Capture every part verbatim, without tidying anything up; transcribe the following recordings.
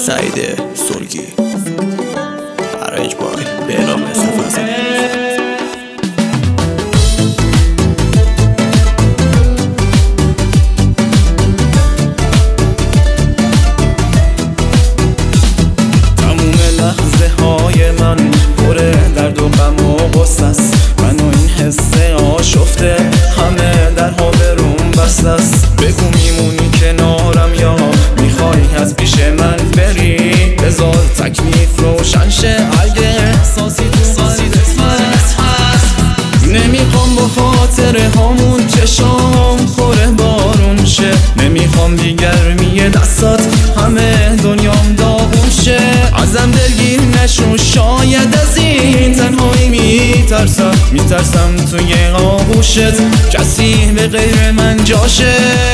سعید سرگی ارنج بای بهنام مصطفی. لحظه های من پر درد و غم و غصه است، من و این حسه آشفته همه درها بروم بسته است. بگو میمونی کنارم یا میخوای از پیش من بری؟ بذار تکلیف روشن شه اگه احساسی تو قلبت هست. نمیخوام با خاطره هامون چشام خوره بارون شه، نمیخوام دیگرمی دستات همه دنیام داغون شه. ازم دلگیر نشو شاید از این تنهایی میترسم، میترسم توی آغوشت کسی به غیر من جاشه.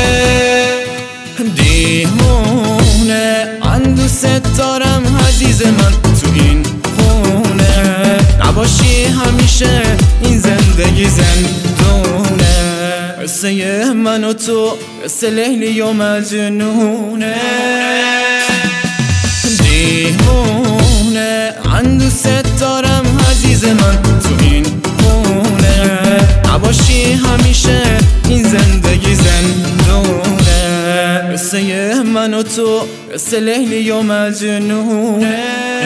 دیوونه من دوست دارم عزیز من تو این خونه، نباشی همیشه این زندگی زندونه. قصه من و تو قصه لیلی و مجنونه. دیوونه من دوست دارم عزیز من تو این خونه، نباشی همیشه این زندگی زندونه. قصه من و تو قصه لیلی و مجنونه.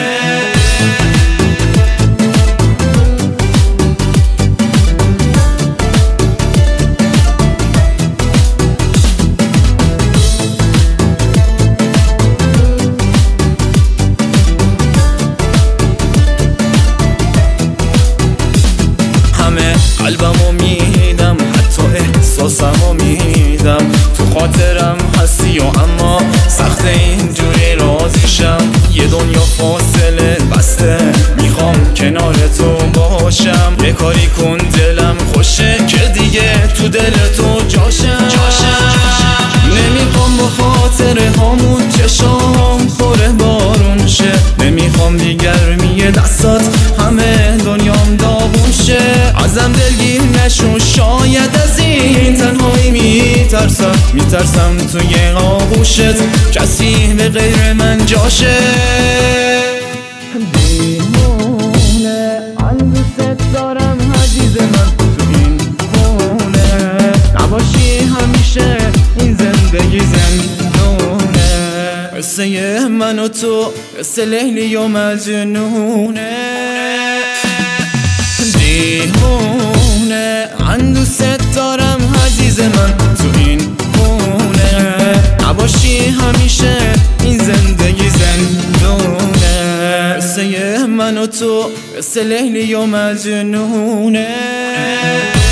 قلبمو میدم حتی احساسمو میدم، تو خاطرم هستی و اما سخت اینجوری راضیشم. یه دنیا فاصله بسته میخوام کنار تو باشم، یه کاری کن دلم خوشه که دیگه تو دل تو جاشم. نمیخوام با خاطره هامون چشام خوره بارون شه، نمیخوام دیگرمی دستات همه دنیام داغون شه. ازم دلگیر نشو شاید از این تنهایی میترسم، میترسم توی آغوشت کسی به غیر من جاشه. دیوونه من دوست دارم عزیز من تو این خونه، نباشی همیشه این زندگی زندونه. قصه من و تو قصه لیلی و مجنونه. دیوونه من دوست دارم عزیز من تو این خونه، نباشی همیشه این زندگی زندونه. قصه من و تو قصه لیلی و مجنونه.